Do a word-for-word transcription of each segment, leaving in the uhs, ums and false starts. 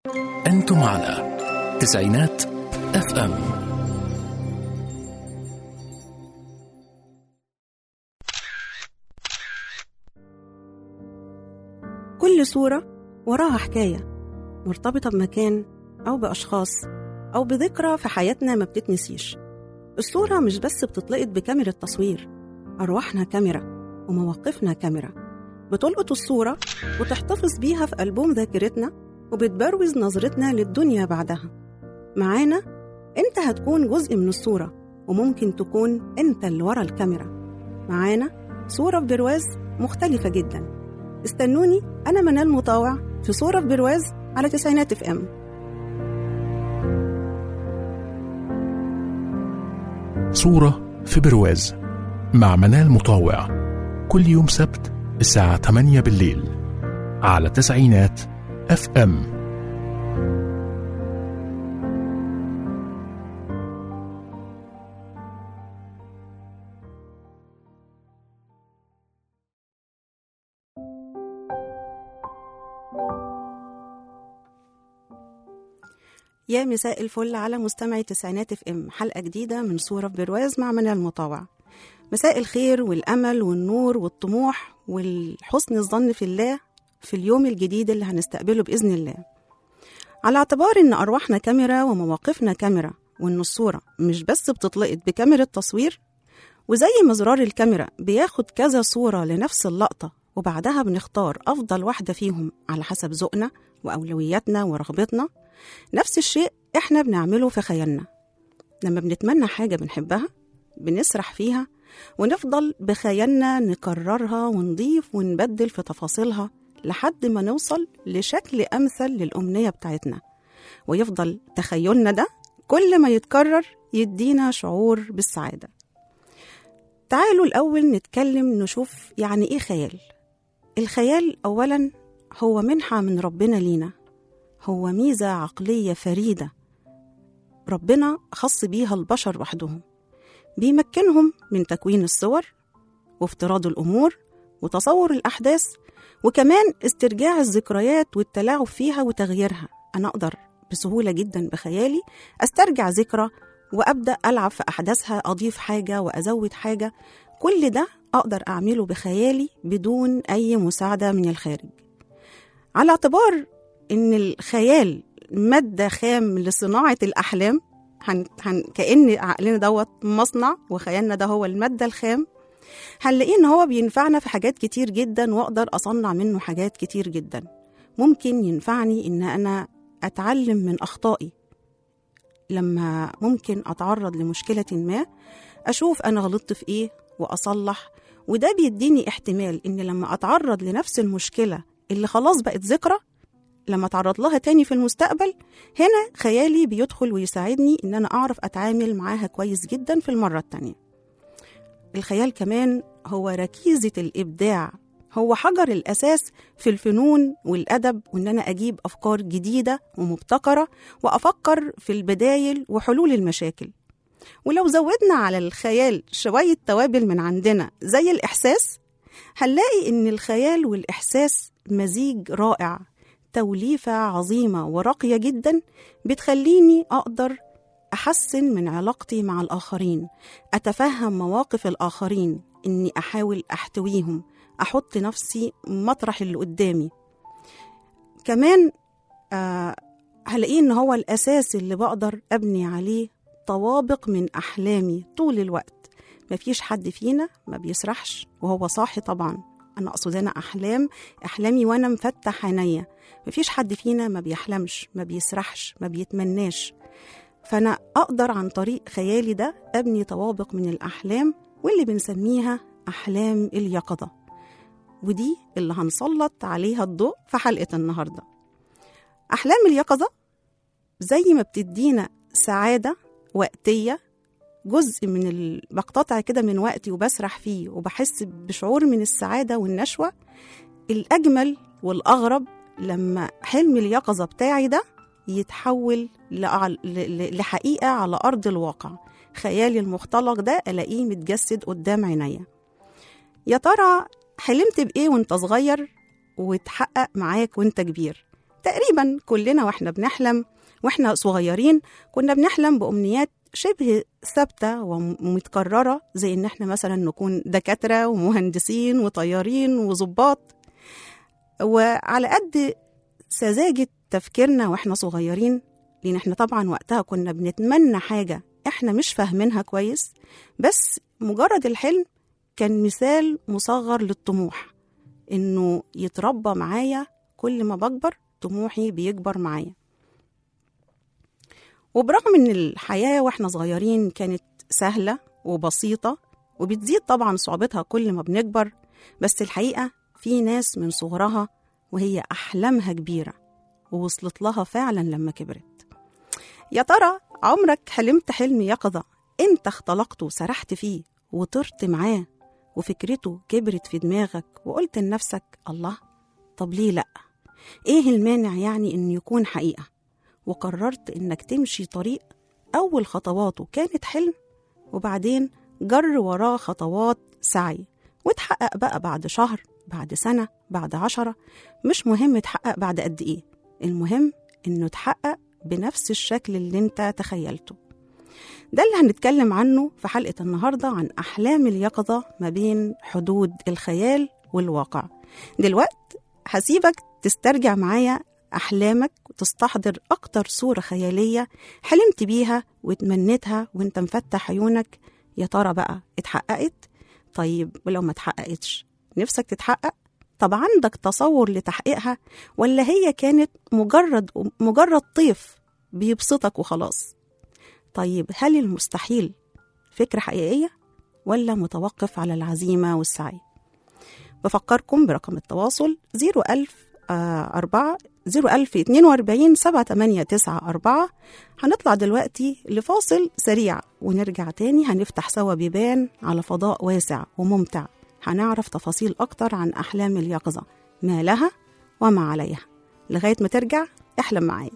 أنتم على تسعينات اف ام. كل صورة وراها حكاية مرتبطة بمكان أو بأشخاص أو بذكرى في حياتنا ما بتتنسيش. الصورة مش بس بتتلقط بكاميرا تصوير، أرواحنا كاميرا ومواقفنا كاميرا، بتلقط الصورة وتحتفظ بيها في ألبوم ذاكرتنا وبتبروز نظرتنا للدنيا بعدها. معانا أنت هتكون جزء من الصورة، وممكن تكون أنت اللي ورا الكاميرا. معانا صورة في برواز مختلفة جدا. استنوني، أنا منال مطاوع في صورة في برواز على تسعينات اف ام. صورة في برواز مع منال مطاوع، كل يوم سبت الساعة ثمانية بالليل على تسعينات اف ام. يا مساء الفل على مستمعي تسعينات اف ام، حلقة جديدة من صورة في برواز مع منال مطاوع. مساء الخير والأمل والنور والطموح والحسن الظن في الله في اليوم الجديد اللي هنستقبله بإذن الله. على اعتبار إن أرواحنا كاميرا ومواقفنا كاميرا، وإن الصورة مش بس بتتلقط بكاميرا تصوير، وزي ما زرار الكاميرا بياخد كذا صورة لنفس اللقطة وبعدها بنختار أفضل واحدة فيهم على حسب ذوقنا وأولوياتنا ورغبتنا، نفس الشيء إحنا بنعمله في خيالنا. لما بنتمنى حاجة بنحبها بنسرح فيها ونفضل بخيالنا نكررها ونضيف ونبدل في تفاصيلها لحد ما نوصل لشكل أمثل للأمنية بتاعتنا، ويفضل تخيلنا ده كل ما يتكرر يدينا شعور بالسعادة. تعالوا الأول نتكلم نشوف يعني إيه خيال. الخيال أولا هو منحة من ربنا لينا، هو ميزة عقلية فريدة ربنا خص بيها البشر وحدهم، بيمكنهم من تكوين الصور وافتراض الأمور وتصور الأحداث، وكمان استرجاع الذكريات والتلاعب فيها وتغييرها. أنا أقدر بسهولة جدا بخيالي أسترجع ذكرى وأبدأ ألعب في أحداثها، أضيف حاجة وأزود حاجة. كل ده أقدر أعمله بخيالي بدون أي مساعدة من الخارج. على اعتبار إن الخيال مادة خام لصناعة الأحلام، هن... هن... كأن عقلنا دوت مصنع وخيالنا ده هو المادة الخام، هنلاقيه إن هو بينفعنا في حاجات كتير جدا، وأقدر أصنع منه حاجات كتير جدا. ممكن ينفعني إن أنا أتعلم من أخطائي، لما ممكن أتعرض لمشكلة ما أشوف أنا غلطت في إيه وأصلح، وده بيديني احتمال إن لما أتعرض لنفس المشكلة اللي خلاص بقت ذكرى، لما أتعرض لها تاني في المستقبل، هنا خيالي بيدخل ويساعدني إن أنا أعرف أتعامل معاها كويس جدا في المرة التانية. الخيال كمان هو ركيزة الإبداع، هو حجر الأساس في الفنون والأدب، وإن أنا أجيب أفكار جديدة ومبتكرة وأفكر في البدايل وحلول المشاكل. ولو زودنا على الخيال شوية توابل من عندنا زي الإحساس، هنلاقي إن الخيال والإحساس مزيج رائع، توليفة عظيمة وراقية جدا، بتخليني أقدر أحسن من علاقتي مع الآخرين، أتفهم مواقف الآخرين، إني أحاول أحتويهم، أحط نفسي مطرح اللي قدامي. كمان آه هلاقيه إن هو الأساس اللي بقدر أبني عليه طوابق من أحلامي طول الوقت. مفيش حد فينا ما بيسرحش وهو صاحي، طبعا أنا أقصد أنا أحلام أحلامي وأنا مفتح عينيا. مفيش حد فينا ما بيحلمش، ما بيسرحش، ما بيتمناش. فأنا أقدر عن طريق خيالي ده أبني طوابق من الأحلام، واللي بنسميها أحلام اليقظة، ودي اللي هنسلط عليها الضوء في حلقة النهاردة. أحلام اليقظة زي ما بتدينا سعادة وقتية، جزء من ال... بقتطع كده من وقتي وبسرح فيه وبحس بشعور من السعادة والنشوة. الأجمل والأغرب لما حلم اليقظة بتاعي ده يتحول لحقيقة على أرض الواقع، خيالي المختلق ده ألاقيه متجسد قدام عينيا. يا ترى حلمت بإيه وانت صغير وتحقق معاك وانت كبير؟ تقريبا كلنا واحنا بنحلم واحنا صغيرين كنا بنحلم بأمنيات شبه ثابتة ومتكررة، زي إن احنا مثلا نكون دكاترة ومهندسين وطيارين وضباط. وعلى قد سذاجة تفكيرنا واحنا صغيرين، لأن احنا طبعا وقتها كنا بنتمنى حاجة احنا مش فاهمينها كويس، بس مجرد الحلم كان مثال مصغر للطموح، إنه يتربى معايا كل ما بكبر طموحي بيكبر معايا. وبرغم إن الحياة وإحنا صغيرين كانت سهلة وبسيطة وبتزيد طبعا صعوبتها كل ما بنكبر، بس الحقيقة في ناس من صغرها وهي أحلامها كبيرة ووصلت لها فعلا لما كبرت. يا ترى عمرك حلمت حلم يقظة انت اختلقته وسرحت فيه وطرت معاه وفكرته كبرت في دماغك وقلت لنفسك الله، طب ليه لأ؟ ايه المانع يعني انه يكون حقيقة؟ وقررت انك تمشي طريق اول خطواته كانت حلم، وبعدين جر وراه خطوات سعي وتحقق بقى بعد شهر، بعد سنة، بعد عشرة، مش مهم تحقق بعد قد ايه، المهم انه تحقق بنفس الشكل اللي انت تخيلته. ده اللي هنتكلم عنه في حلقة النهاردة، عن أحلام اليقظة ما بين حدود الخيال والواقع. دلوقتي هسيبك تسترجع معايا أحلامك وتستحضر أكتر صورة خيالية حلمت بيها وتمنيتها وانت مفتح عيونك. يا ترى بقى اتحققت؟ طيب ولو ما اتحققتش نفسك تتحقق؟ طب عندك تصور لتحقيقها، ولا هي كانت مجرد مجرد طيف بيبسطك وخلاص؟ طيب هل المستحيل فكرة حقيقية ولا متوقف على العزيمة والسعي؟ بفكركم برقم التواصل زيرو ألف أربعة زيرو ألف اتنين وأربعين سبعة تمانية تسعة أربعة. هنطلع دلوقتي لفاصل سريع ونرجع تاني، هنفتح سوا بيبان على فضاء واسع وممتع، هنعرف تفاصيل أكتر عن أحلام اليقظة، ما لها وما عليها. لغاية ما ترجع احلم معايا.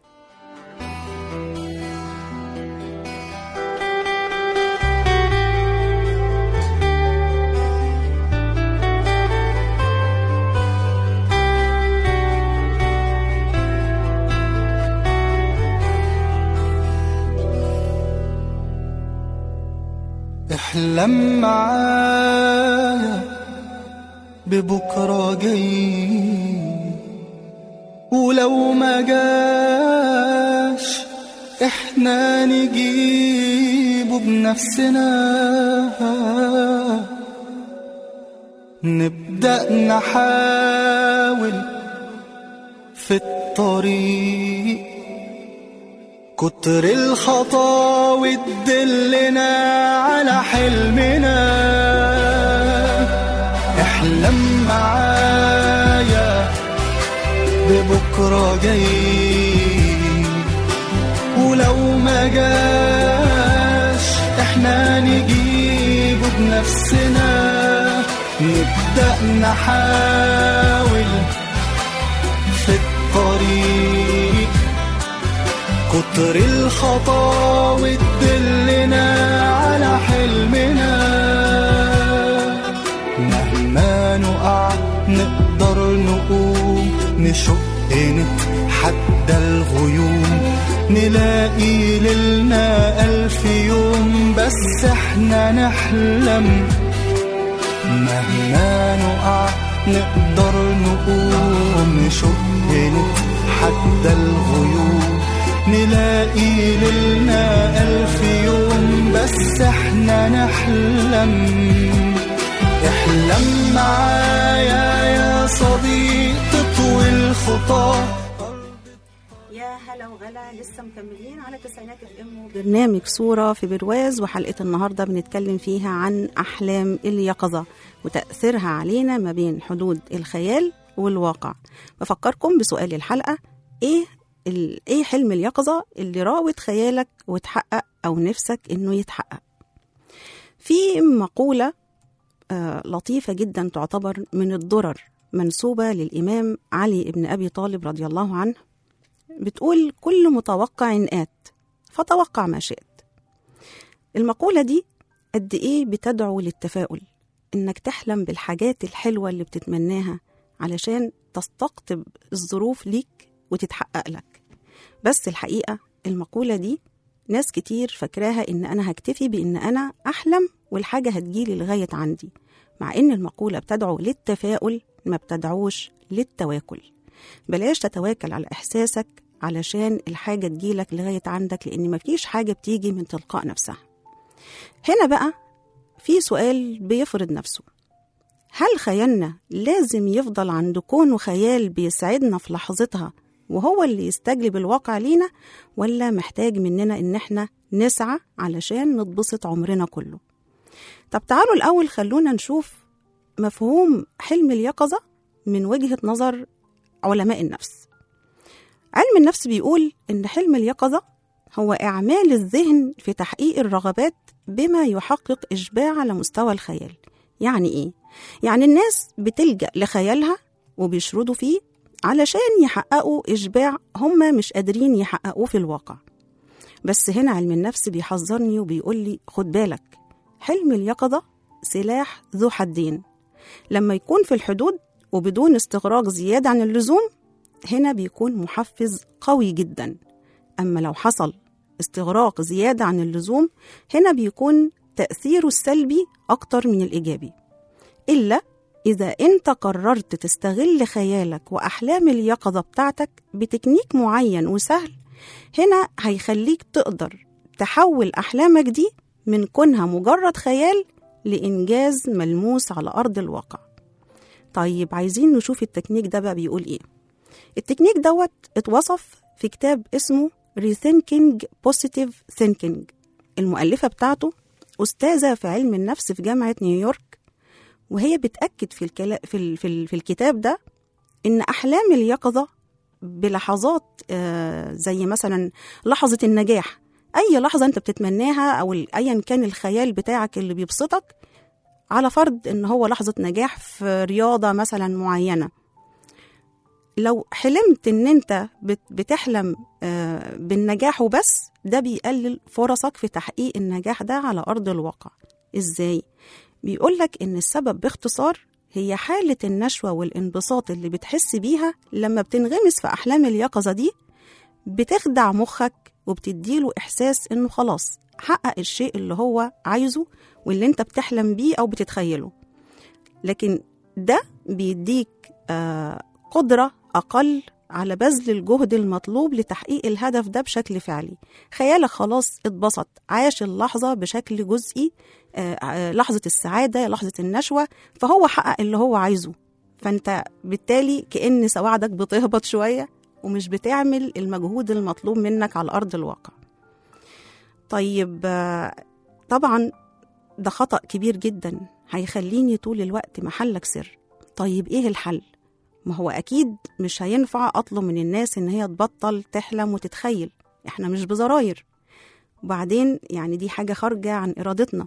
احلم معايا ببكرة جاي، ولو ما جاش احنا نجيبه بنفسنا، نبدأ نحاول في الطريق، كتر الخطاوي تدلنا على حلمنا. احلم معايا ببكرة جاي، ولو ما جاش احنا نجيبه بنفسنا، نبدأ نحاول في الطريق، كتر الخطاوي تدلنا على حلمنا. مهما نقع نقدر نقوم، نشق نتحدى الغيوم، نلاقي ليلنا ألف يوم، بس احنا نحلم. مهما نقع نقدر نقوم، نشق نتحدى الغيوم، نلاقي ليلنا ألف يوم، بس احنا نحلم. احلم معايا يا صديق تطوي الخطى. يا هلا وغلا، لسه مكملين على تسعينات اف ام برنامج صورة في برواز، وحلقة النهاردة بنتكلم فيها عن أحلام اليقظة وتأثيرها علينا ما بين حدود الخيال والواقع. بفكركم بسؤال الحلقة، ايه ايه حلم اليقظة اللي راود خيالك وتحقق أو نفسك إنه يتحقق؟ في مقولة آه لطيفة جدا تعتبر من الدرر منسوبة للإمام علي بن أبي طالب رضي الله عنه، بتقول كل متوقع آت فتوقع ما شئت. المقولة دي قد إيه بتدعو للتفاؤل، إنك تحلم بالحاجات الحلوة اللي بتتمناها علشان تستقطب الظروف ليك وتتحقق لك. بس الحقيقة المقولة دي ناس كتير فاكراها إن أنا هكتفي بإن أنا أحلم والحاجة هتجيلي لغاية عندي، مع إن المقولة بتدعو للتفاؤل ما بتدعوش للتواكل. بلاش تتواكل على إحساسك علشان الحاجة تجيلك لغاية عندك، لأن مفيش حاجة بتيجي من تلقاء نفسها. هنا بقى في سؤال بيفرض نفسه، هل خيالنا لازم يفضل عند كونه خيال بيسعدنا في لحظتها وهو اللي يستجلب الواقع لينا، ولا محتاج مننا إن احنا نسعى علشان نتبسط عمرنا كله؟ طب تعالوا الأول خلونا نشوف مفهوم حلم اليقظة من وجهة نظر علماء النفس. علم النفس بيقول إن حلم اليقظة هو إعمال الذهن في تحقيق الرغبات بما يحقق إشباع على مستوى الخيال. يعني إيه؟ يعني الناس بتلجأ لخيالها وبيشردوا فيه علشان يحققوا إشباع هم مش قادرين يحققوه في الواقع. بس هنا علم النفس بيحذرني وبيقول لي خد بالك، حلم اليقظة سلاح ذو حدين. لما يكون في الحدود وبدون استغراق زيادة عن اللزوم هنا بيكون محفز قوي جدا، أما لو حصل استغراق زيادة عن اللزوم هنا بيكون تأثيره السلبي أكتر من الإيجابي. إلا إذا أنت قررت تستغل خيالك وأحلام اليقظة بتاعتك بتكنيك معين وسهل، هنا هيخليك تقدر تحول أحلامك دي من كونها مجرد خيال لإنجاز ملموس على أرض الواقع. طيب عايزين نشوف التكنيك ده بقى بيقول إيه. التكنيك دوت اتوصف في كتاب اسمه Rethinking Positive Thinking. المؤلفة بتاعته أستاذة في علم النفس في جامعة نيويورك، وهي بتأكد في, الكلا في, ال في, ال في الكتاب ده إن أحلام اليقظة بلحظات آه زي مثلا لحظة النجاح، أي لحظة أنت بتتمناها أو أيا كان الخيال بتاعك اللي بيبسطك، على فرض إن هو لحظة نجاح في رياضة مثلا معينة، لو حلمت إن أنت بتحلم آه بالنجاح وبس، ده بيقلل فرصك في تحقيق النجاح ده على أرض الواقع. إزاي؟ بيقولك إن السبب باختصار هي حالة النشوة والانبساط اللي بتحس بيها لما بتنغمس في أحلام اليقظة دي، بتخدع مخك وبتديله إحساس إنه خلاص حقق الشيء اللي هو عايزه واللي أنت بتحلم بيه أو بتتخيله. لكن ده بيديك آه قدرة أقل على بذل الجهد المطلوب لتحقيق الهدف ده بشكل فعلي. خيالك خلاص اتبسط، عاش اللحظة بشكل جزئي، آه لحظة السعادة، لحظة النشوة، فهو حقق اللي هو عايزه. فأنت بالتالي كأن سواعدك بتهبط شوية ومش بتعمل المجهود المطلوب منك على أرض الواقع. طيب آه طبعا ده خطأ كبير جدا هيخليني طول الوقت محلك سر. طيب إيه الحل؟ ما هو أكيد مش هينفع أطلب من الناس إن هي تبطل تحلم وتتخيل، إحنا مش بزراير. وبعدين يعني دي حاجة خارجة عن إرادتنا.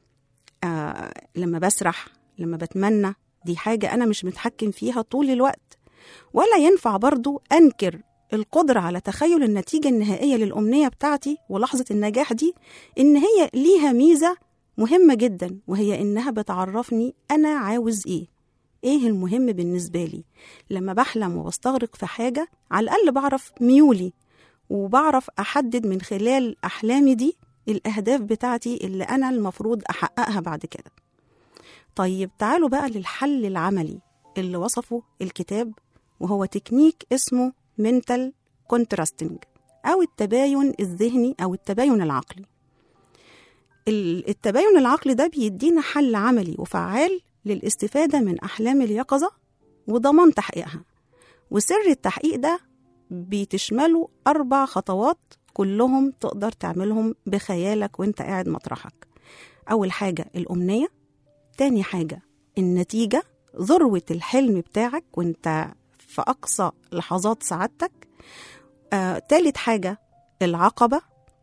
آه لما بسرح، لما بتمنى، دي حاجة أنا مش متحكم فيها طول الوقت. ولا ينفع برضو أنكر القدرة على تخيل النتيجة النهائية للأمنية بتاعتي ولحظة النجاح دي، إن هي ليها ميزة مهمة جدا، وهي إنها بتعرفني أنا عاوز إيه، إيه المهم بالنسبة لي. لما بحلم وبستغرق في حاجة على الأقل بعرف ميولي، وبعرف أحدد من خلال أحلامي دي الأهداف بتاعتي اللي أنا المفروض أحققها بعد كده. طيب تعالوا بقى للحل العملي اللي وصفه الكتاب، وهو تكنيك اسمه mental contrasting أو التباين الذهني أو التباين العقلي. التباين العقلي ده بيدينا حل عملي وفعال للاستفادة من أحلام اليقظة وضمان تحقيقها. وسر التحقيق ده بتشمله أربع خطوات كلهم تقدر تعملهم بخيالك وانت قاعد مطرحك. أول حاجة الأمنية، تاني حاجة النتيجة، ذروة الحلم بتاعك وانت في أقصى لحظات سعادتك، آه، تالت حاجة العقبة،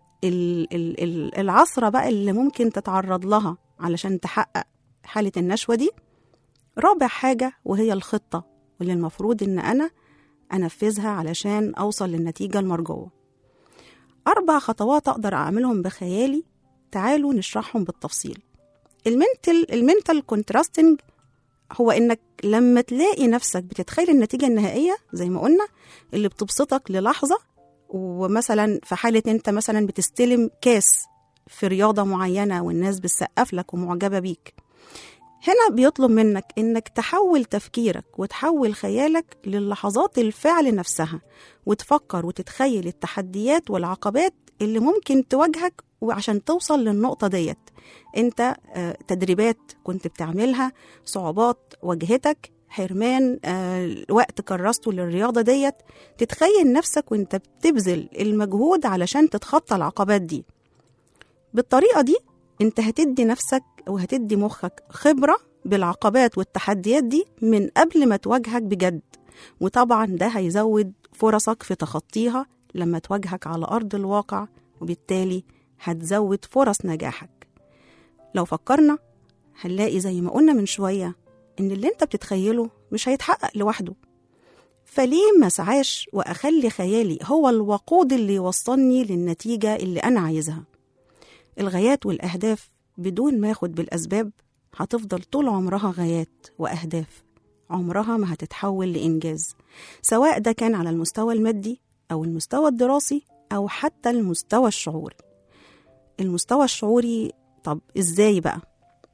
العصرة بقى اللي ممكن تتعرض لها علشان تحقق حالة النشوة دي. رابع حاجة وهي الخطة واللي المفروض إن أنا أنفذها علشان أوصل للنتيجة المرجوة. أربع خطوات أقدر أعملهم بخيالي، تعالوا نشرحهم بالتفصيل. المنتل المنتل كونتراستنج هو إنك لما تلاقي نفسك بتتخيل النتيجة النهائية زي ما قلنا اللي بتبسطك للحظة، ومثلا في حالة أنت مثلا بتستلم كاس في رياضة معينة والناس بتسقف لك ومعجبة بيك، هنا بيطلب منك إنك تحول تفكيرك وتحول خيالك للحظات الفعل نفسها، وتفكر وتتخيل التحديات والعقبات اللي ممكن تواجهك وعشان توصل للنقطة ديت. انت تدريبات كنت بتعملها، صعوبات واجهتك، حرمان وقت كرسته للرياضة ديت، تتخيل نفسك وانت بتبذل المجهود علشان تتخطى العقبات دي. بالطريقة دي انت هتدي نفسك وهتدي مخك خبرة بالعقبات والتحديات دي من قبل ما تواجهك بجد، وطبعا ده هيزود فرصك في تخطيها لما تواجهك على أرض الواقع، وبالتالي هتزود فرص نجاحك. لو فكرنا هنلاقي زي ما قلنا من شوية إن اللي انت بتتخيله مش هيتحقق لوحده، فليه ما سعاش وأخلي خيالي هو الوقود اللي يوصلني للنتيجة اللي أنا عايزها. الغايات والأهداف بدون ما أخد بالأسباب هتفضل طول عمرها غايات وأهداف، عمرها ما هتتحول لإنجاز، سواء ده كان على المستوى المادي أو المستوى الدراسي أو حتى المستوى الشعوري. المستوى الشعوري طب إزاي بقى؟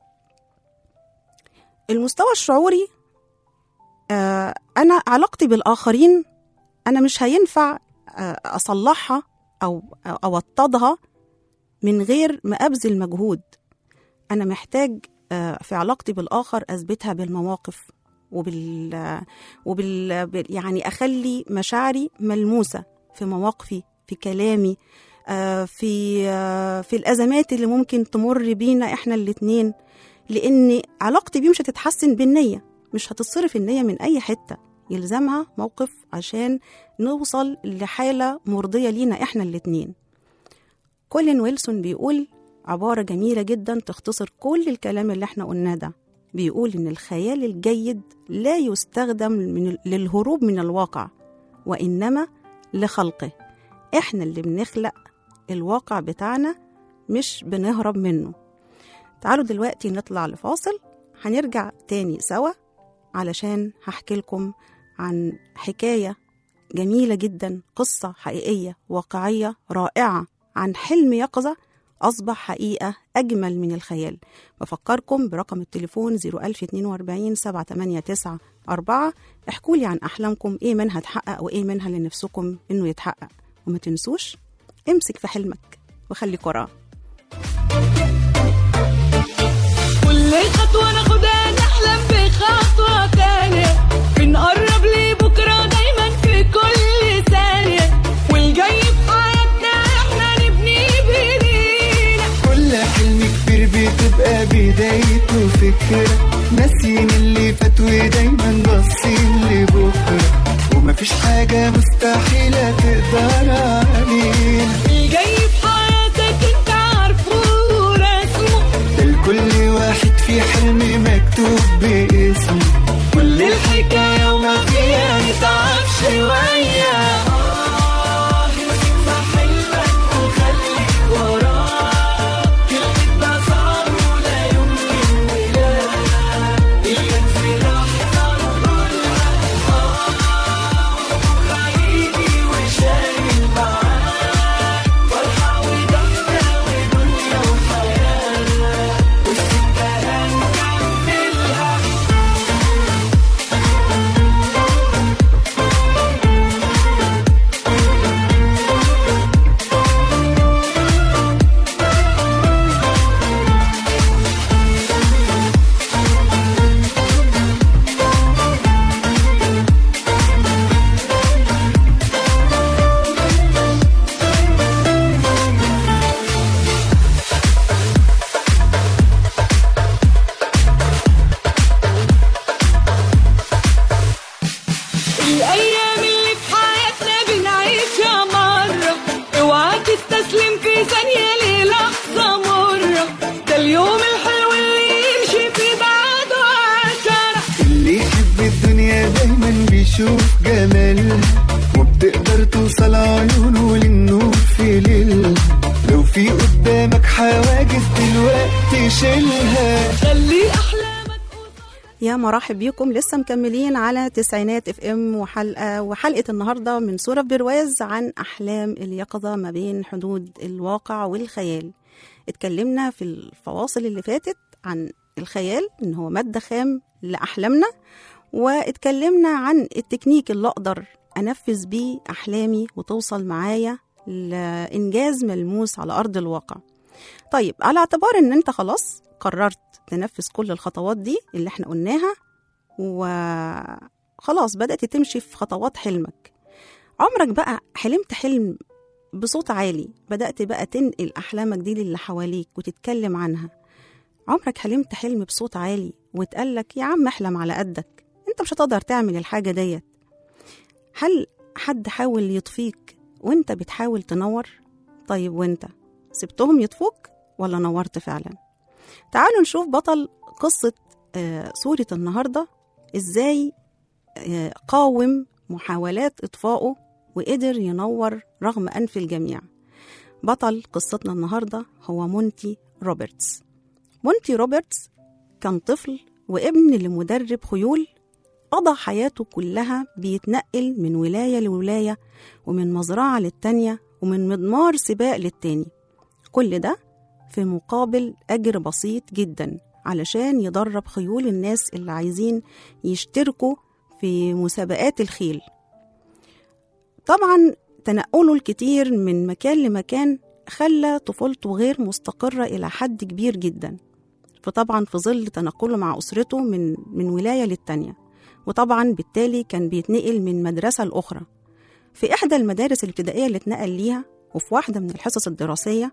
المستوى الشعوري آه أنا علاقتي بالآخرين أنا مش هينفع آه أصلحها أو أوطدها من غير ما أبذل مجهود. أنا محتاج آه في علاقتي بالآخر أثبتها بالمواقف وبال, وبال يعني أخلي مشاعري ملموسة في مواقفي، في كلامي، آه في آه في الأزمات اللي ممكن تمر بينا إحنا الاتنين، لأن علاقتي بيه مش هتتحسن بالنية، مش هتصرف النية من أي حتة، يلزمها موقف عشان نوصل لحالة مرضية لينا إحنا الاتنين. كولين ويلسون بيقول عبارة جميلة جدا تختصر كل الكلام اللي احنا قلناه ده، بيقول إن الخيال الجيد لا يستخدم من للهروب من الواقع وإنما لخلقه. احنا اللي بنخلق الواقع بتاعنا مش بنهرب منه. تعالوا دلوقتي نطلع لفاصل، هنرجع تاني سوا علشان هحكي لكم عن حكاية جميلة جدا، قصة حقيقية واقعية رائعة عن حلم يقظة أصبح حقيقة أجمل من الخيال. بفكركم برقم التليفون صفر ألف واثنين وأربعين سبعة ثمانية تسعة أربعة. احكوا لي عن أحلامكم، إيه منها اتحقق وإيه منها اللي نفسكم إنه يتحقق، وما تنسوش امسك في حلمك وخليك وراه. كل خطوة ناخدها نحلم بخطوة تانية، بنقرب لبكرة دايما في كل ثانية، والجاي في حياتنا احنا نبني بإيدينا. كل حلم كبير بتبقى بدايته فكرة، ناسين اللي فات ودايما باصين لبكرة، ومفيش حاجة مستحيلة تقدر علينا. الجاي في حياتك انت عارفه ورسمه، لكل واحد في حلم مكتوب باسمه، كل الحكاية وما فيها نتعب شوية. آه امسك في حلمك وخليك وراه، كلمة ده صعب ولا يمكن ولا إلا في لحظة نقولها آه، وبكرة يجي وشايل معاه فرحة وضحكة ودنيا وحياة، والسكة هنكملها. الأيام اللي في حياتنا بنعيشها مرة، اوعى تستسلم في ثانية للحظة مرة، ده اليوم الحلو اللي يمشي في بعده عشرة. اللي يحب الدنيا دايما بيشوف جمالها، وبتقدر توصل عيونه للنور في ليلها، لو في قدامك حواجز دلوقتي شيلها. خلي أحلامك يا مرحب بيكم، لسه مكملين على تسعينات اف ام وحلقه وحلقه النهارده من صورة برواز عن احلام اليقظه ما بين حدود الواقع والخيال. اتكلمنا في الفواصل اللي فاتت عن الخيال ان هو ماده خام لاحلامنا، واتكلمنا عن التكنيك اللي اقدر انفذ بيه احلامي وتوصل معايا لانجاز ملموس على ارض الواقع. طيب، على اعتبار ان انت خلاص قررت تنفذ كل الخطوات دي اللي احنا قلناها وخلاص بدأت تمشي في خطوات حلمك، عمرك بقى حلمت حلم بصوت عالي، بدأت بقى تنقل أحلامك دي للي حواليك وتتكلم عنها. عمرك حلمت حلم بصوت عالي وتقالك يا عم احلم على قدك، انت مش هتقدر تعمل الحاجة ديت. هل حد حاول يطفيك وانت بتحاول تنور؟ طيب وانت سبتهم يطفوك ولا نورت فعلا؟ تعالوا نشوف بطل قصة آه سورة النهاردة ازاي آه قاوم محاولات إطفائه وقدر ينور رغم أنف الجميع. بطل قصتنا النهاردة هو مونتي روبرتس. مونتي روبرتس كان طفل وابن لمدرب خيول، قضى حياته كلها بيتنقل من ولاية لولاية ومن مزرعة للتانية ومن مضمار سباق للتاني، كل ده في مقابل أجر بسيط جدا علشان يدرب خيول الناس اللي عايزين يشتركوا في مسابقات الخيل. طبعا تنقله الكتير من مكان لمكان خلى طفولته غير مستقرة إلى حد كبير جدا، فطبعا في ظل تنقله مع أسرته من, من ولاية للتانية، وطبعا بالتالي كان بيتنقل من مدرسة لأخرى. في إحدى المدارس الابتدائية اللي اتنقل ليها وفي واحدة من الحصص الدراسية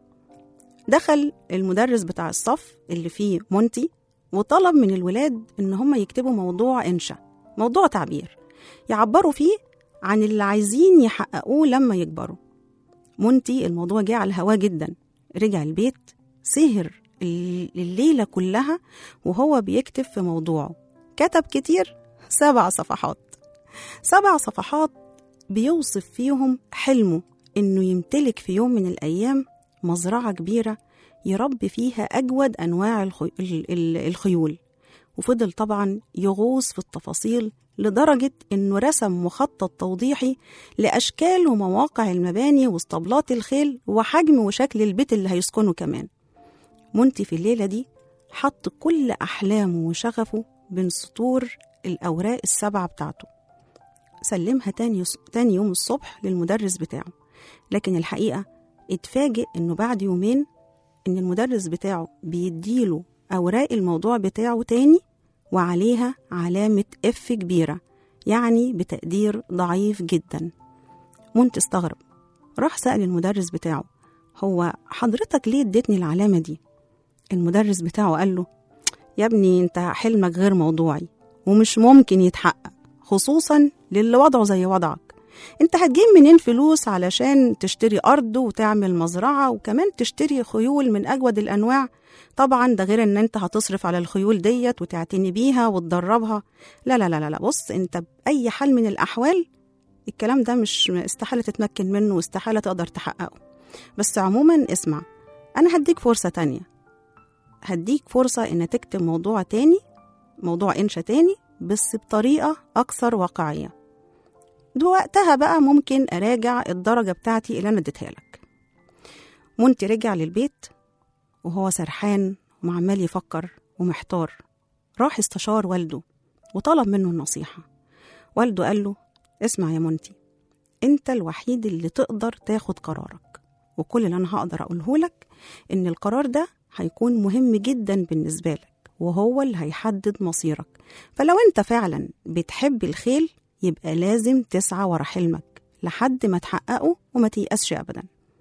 دخل المدرس بتاع الصف اللي فيه مونتي وطلب من الولاد إن هم يكتبوا موضوع إنشا، موضوع تعبير يعبروا فيه عن اللي عايزين يحققوه لما يكبروا. مونتي الموضوع جه على الهوا جدا، رجع البيت سهر الليلة كلها وهو بيكتب في موضوعه. كتب كتير، سبع صفحات سبع صفحات بيوصف فيهم حلمه إنه يمتلك في يوم من الأيام مزرعة كبيرة يربي فيها أجود أنواع الخي... الخيول. وفضل طبعا يغوص في التفاصيل لدرجة إنه رسم مخطط توضيحي لأشكال ومواقع المباني واسطبلات الخيل وحجم وشكل البيت اللي هيسكنه كمان. مونتي في الليلة دي حط كل أحلامه وشغفه بين سطور الأوراق السبعة بتاعته، سلمها تاني, يص... تاني يوم الصبح للمدرس بتاعه. لكن الحقيقة اتفاجئ إنه بعد يومين إن المدرس بتاعه بيديله أوراق الموضوع بتاعه تاني وعليها علامة إف كبيرة، يعني بتقدير ضعيف جدا. مونتي استغرب، راح سأل المدرس بتاعه هو حضرتك ليه اديتني العلامة دي؟ المدرس بتاعه قال له يا ابني انت حلمك غير موضوعي ومش ممكن يتحقق، خصوصا للي وضعه زي وضعك. انت هتجيب منين فلوس علشان تشتري أرض وتعمل مزرعة وكمان تشتري خيول من أجود الأنواع؟ طبعا ده غير ان انت هتصرف على الخيول ديت وتعتني بيها وتدربها. لا لا لا لا بص، انت بأي حال من الأحوال الكلام ده مش استحالة تتمكن منه واستحالة تقدر تحققه. بس عموما اسمع، أنا هديك فرصة تانية، هديك فرصة إن تكتب موضوع تاني، موضوع إنشا تاني بس بطريقة أكثر واقعية. دو وقتها بقى ممكن أراجع الدرجة بتاعتي اللي أنا اديتها لك. مونتي رجع للبيت وهو سرحان وعمال يفكر ومحتار. راح استشار والده وطلب منه النصيحة. والده قال له اسمع يا مونتي، انت الوحيد اللي تقدر تاخد قرارك، وكل اللي انا هقدر اقوله لك ان القرار ده هيكون مهم جدا بالنسبة لك وهو اللي هيحدد مصيرك. فلو انت فعلا بتحب الخيل يبقى لازم تسعى ورا حلمك لحد ما تحققه وما تيأسش ابدا.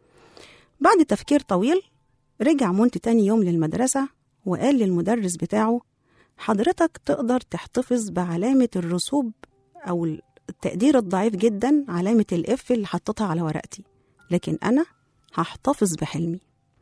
بعد تفكير طويل رجع مونتي تاني يوم للمدرسة وقال للمدرس بتاعه حضرتك تقدر تحتفظ بعلامة الرسوب أو التقدير الضعيف جدا، علامة الإف اللي حطتها على ورقتي، لكن أنا هحتفظ بحلمي.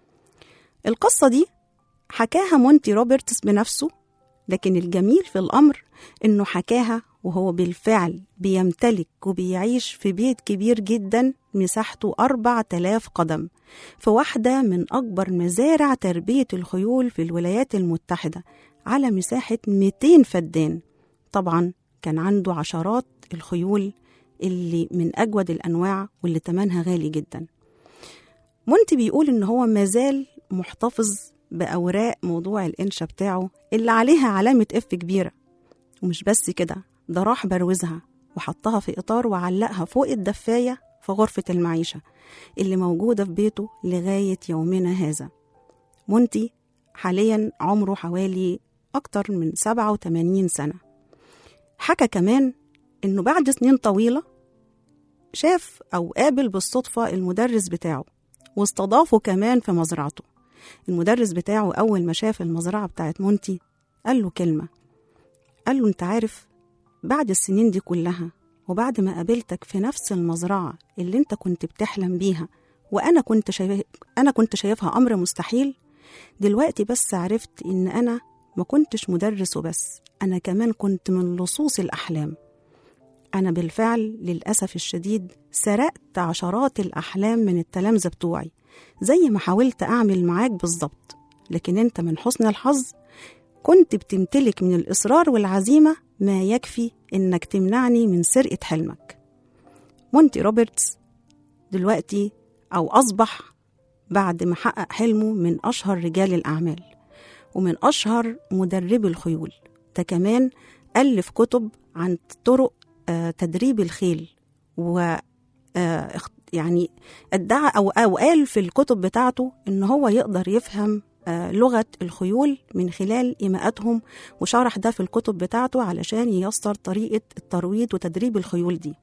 القصة دي حكاها مونتي روبرتس بنفسه، لكن الجميل في الأمر إنه حكاها وهو بالفعل بيمتلك وبيعيش في بيت كبير جدا مساحته أربع تلاف قدم في واحدة من أكبر مزارع تربية الخيول في الولايات المتحدة، على مساحة مئتين فدان. طبعا كان عنده عشرات الخيول اللي من أجود الأنواع واللي تمنها غالي جدا. مونتي بيقول إن هو مازال محتفظ بأوراق موضوع الإنشا بتاعه اللي عليها علامة إف كبيرة، ومش بس كده، ده راح بروزها وحطها في إطار وعلقها فوق الدفاية في غرفة المعيشة اللي موجودة في بيته لغاية يومنا هذا. مونتي حاليا عمره حوالي أكتر من سبعة وثمانين سنة. حكى كمان إنه بعد سنين طويلة شاف أو قابل بالصدفة المدرس بتاعه واستضافه كمان في مزرعته. المدرس بتاعه أول ما شاف المزرعة بتاعت مونتي قال له كلمة، قال له أنت عارف بعد السنين دي كلها وبعد ما قابلتك في نفس المزرعة اللي أنت كنت بتحلم بيها وأنا كنت شايف أنا كنت شايفها أمر مستحيل، دلوقتي بس عرفت إن أنا ما كنتش مدرس وبس، أنا كمان كنت من لصوص الأحلام. أنا بالفعل للأسف الشديد سرقت عشرات الأحلام من التلامذة بتوعي زي ما حاولت أعمل معاك بالظبط، لكن أنت من حسن الحظ كنت بتمتلك من الإصرار والعزيمة ما يكفي إنك تمنعني من سرقة حلمك. مونتي روبرتس دلوقتي أو أصبح بعد ما حقق حلمه من أشهر رجال الأعمال ومن أشهر مدربي الخيول. ده كمان ألف كتب عن طرق آه تدريب الخيل، و آه يعني ادعى أو, أو قال في الكتب بتاعته إن هو يقدر يفهم آه لغة الخيول من خلال إيماءاتهم، وشرح ده في الكتب بتاعته علشان ييسر طريقة الترويض وتدريب الخيول دي.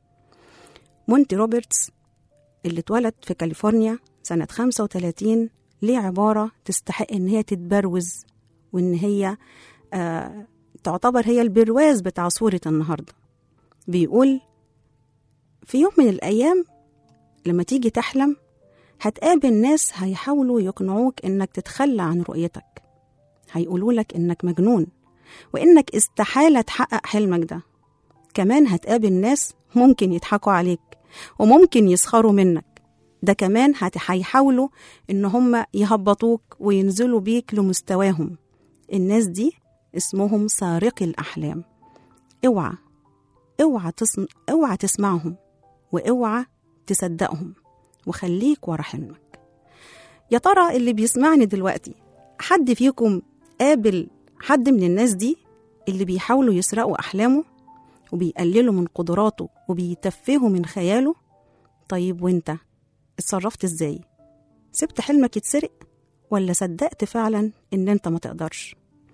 مونتي روبرتس اللي اتولد في كاليفورنيا سنة خمسة وثلاثين ليه عبارة تستحق إن هي تتبروز وإن هي آه تعتبر هي البرواز بتاع صورة النهاردة. بيقول في يوم من الأيام لما تيجي تحلم هتقابل ناس هيحاولوا يقنعوك إنك تتخلى عن رؤيتك، هيقولوا لك إنك مجنون وإنك استحالة تحقق حلمك ده. كمان هتقابل ناس ممكن يضحكوا عليك وممكن يسخروا منك، ده كمان هيحاولوا إن هم يهبطوك وينزلوا بيك لمستواهم. الناس دي اسمهم سارقي الأحلام. اوعى اوعى تسم... اوعى تسمعهم واوعى تصدقهم وخليك ورا حلمك. يا ترى اللي بيسمعني دلوقتي حد فيكم قابل حد من الناس دي اللي بيحاولوا يسرقوا أحلامه وبيقللوا من قدراته وبيتفهوا من خياله؟ طيب وانت اتصرفت ازاي؟ سبت حلمك يتسرق ولا صدقت فعلا ان انت ما تقدرش؟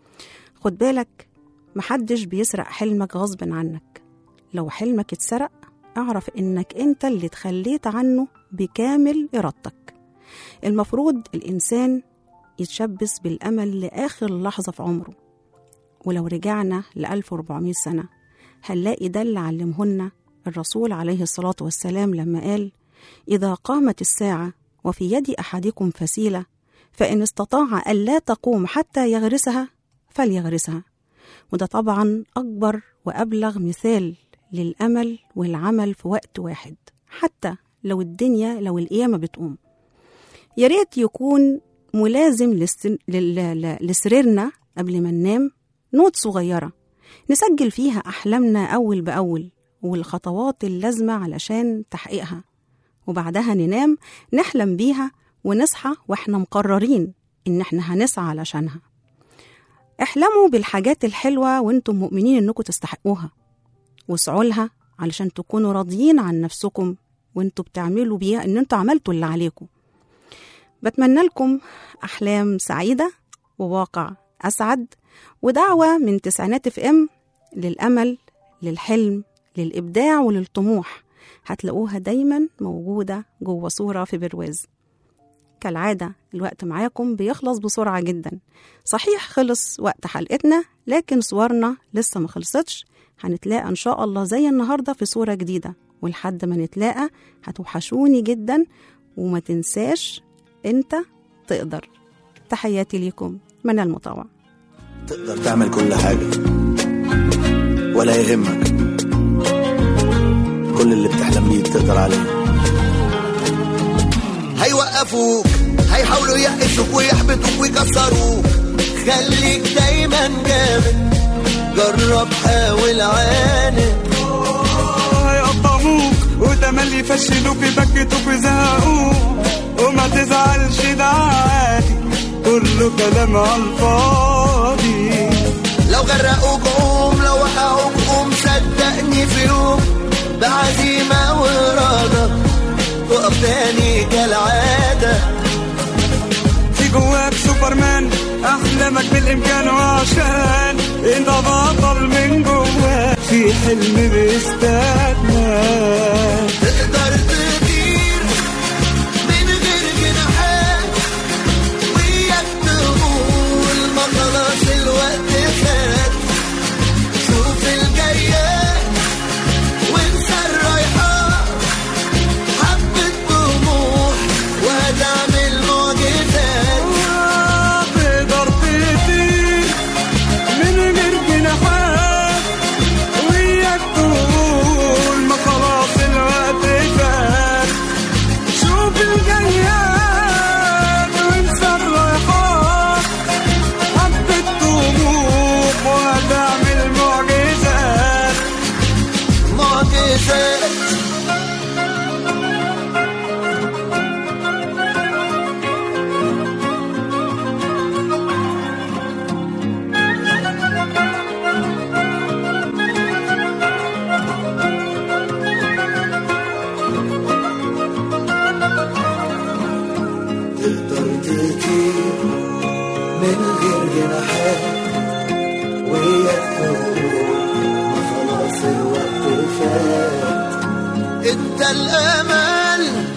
خد بالك، محدش بيسرق حلمك غصب عنك. لو حلمك اتسرق اعرف انك انت اللي تخليت عنه بكامل ارادتك. المفروض الانسان يتشبث بالامل لاخر لحظة في عمره. ولو رجعنا ل ألف وأربعمائة سنة هنلاقي ده اللي علمهن الرسول عليه الصلاة والسلام لما قال إذا قامت الساعة وفي يد أحدكم فسيلة فإن استطاع ألا تقوم حتى يغرسها فليغرسها. وده طبعا أكبر وأبلغ مثال للأمل والعمل في وقت واحد، حتى لو الدنيا لو القيامة بتقوم. ياريت يكون ملازم لس... ل... لسريرنا قبل ما ننام نوت صغيرة نسجل فيها أحلامنا أول بأول والخطوات اللازمة علشان تحقيقها، وبعدها ننام نحلم بيها ونصحى وإحنا مقررين إن إحنا هنسعى علشانها. احلموا بالحاجات الحلوة وإنتم مؤمنين إنكم تستحقوها، واسعوا لها علشان تكونوا راضيين عن نفسكم وإنتم بتعملوا بيها إن إنتم عملتوا اللي عليكم. بتمنى لكم أحلام سعيدة وواقع أسعد، ودعوة من تسعينات اف ام للأمل، للحلم، للإبداع وللطموح، هتلاقوها دايما موجودة جوه صورة في برواز. كالعادة الوقت معاكم بيخلص بسرعة جدا. صحيح خلص وقت حلقتنا، لكن صورنا لسه ما خلصتش. هنتلاقى إن شاء الله زي النهاردة في صورة جديدة، ولحد ما نتلاقى هتوحشوني جدا. وما تنساش انت تقدر. تحياتي ليكم من المطوع. تقدر تعمل كل حاجة ولا يهمك، كل اللي بتحلم بيه تقدر عليه. هيوقفوك، هيحاولوا يقشوك ويحبطوك ويكسروك، خليك دايما جامد، جرب حاول عاند. هيقطعوك وتملي يفشلوك يبكتوك ويزهقوك، وما تزعلش ده عادي كله كلام عالفاضي. لو غرقوك قوم، لو وقعوك قوم، صدقني في يوم بعزيمة وإرادة تقف تاني كالعادة. في جواك سوبرمان أحلامك بالإمكان، وعشان انت بطل من جواك في حلم بيستناك. تقدر تطير من غير جناحات، وياك تقول ما خلاص الوقت فات. شوف الجاية وانسى الرايحات، حبة طموح وهتعمل معجزات. تقدر تطير من غير جناحات، وياك تقول ما خلاص الوقت فات. شوف الجايات وانسى الرايحات، حبة طموح وهتعمل معجزات. معجزات تقدر تطير من غير جناحات، وياك تقول ما خلاص الوقت فات. انت الامل